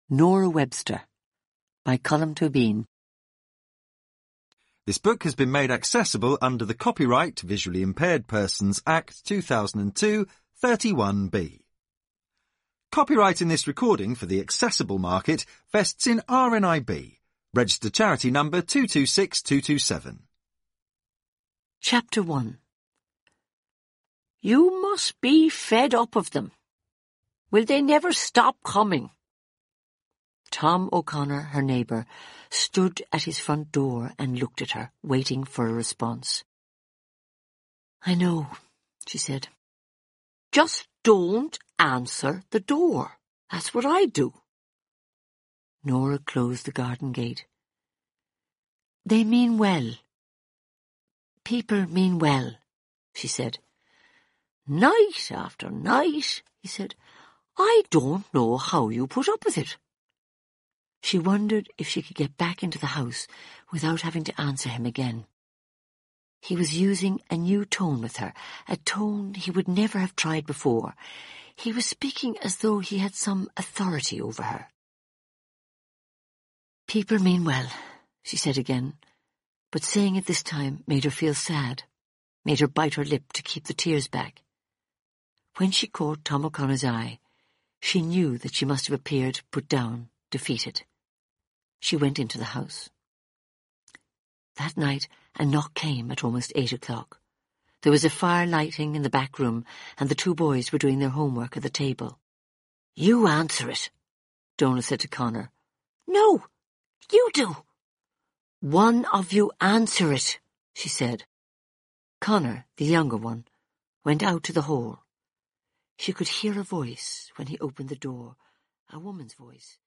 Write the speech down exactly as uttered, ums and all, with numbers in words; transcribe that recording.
Nora Webster by Colm Tóibín. This book has been made accessible under the Copyright Visually Impaired Persons Act two thousand two, thirty-one B. Copyright in this recording for the accessible market vests in R N I B, registered charity number two two six two two seven. Chapter one. You must be fed up of them. Will they never stop coming? Tom O'Connor, her neighbour, stood at his front door and looked at her, waiting for a response. I know, she said. Just don't answer the door. That's what I do. Nora closed the garden gate. They mean well. People mean well, she said. Night after night, he said. I don't know how you put up with it. She wondered if she could get back into the house without having to answer him again. He was using a new tone with her, a tone he would never have tried before. He was speaking as though he had some authority over her. People mean well, she said again, but saying it this time made her feel sad, made her bite her lip to keep the tears back. When she caught Tom O'Connor's eye, she knew that she must have appeared put down, defeated. She went into the house. That night a knock came at almost eight o'clock. There was a fire lighting in the back room, and the two boys were doing their homework at the table. You answer it, Donal said to Connor. No, you do. One of you answer it, she said. Connor, the younger one, went out to the hall. She could hear a voice when he opened the door, a woman's voice.